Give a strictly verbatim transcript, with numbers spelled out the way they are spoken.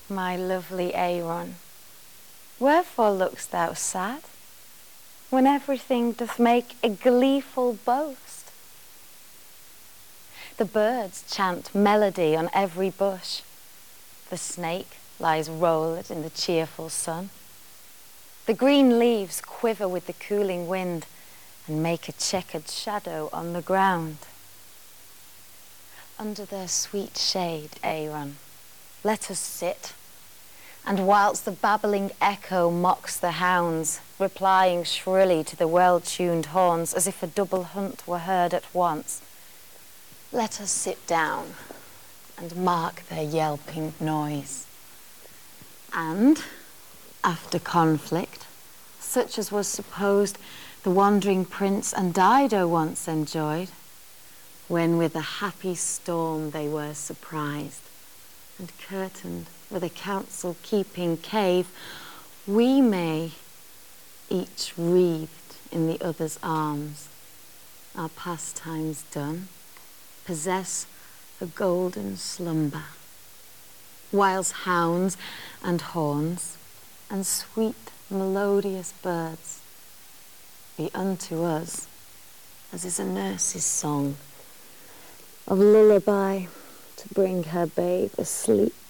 my lovely Aaron, wherefore look'st thou sad, when everything doth make a gleeful boast? The birds chant melody on every bush, the snake lies rolled in the cheerful sun, the green leaves quiver with the cooling wind and make a checkered shadow on the ground. Under their sweet shade, Aaron, let us sit, and whilst the babbling echo mocks the hounds, replying shrilly to the well-tuned horns as if a double hunt were heard at once, let us sit down and mark their yelping noise. And, after conflict, such as was supposed the wandering prince and Dido once enjoyed, when with a happy storm they were surprised, and curtained with a counsel-keeping cave, we may, each wreathed in the other's arms, our pastimes done, possess a golden slumber, whilst hounds and horns and sweet melodious birds be unto us as is a nurse's song of lullaby to bring her babe asleep.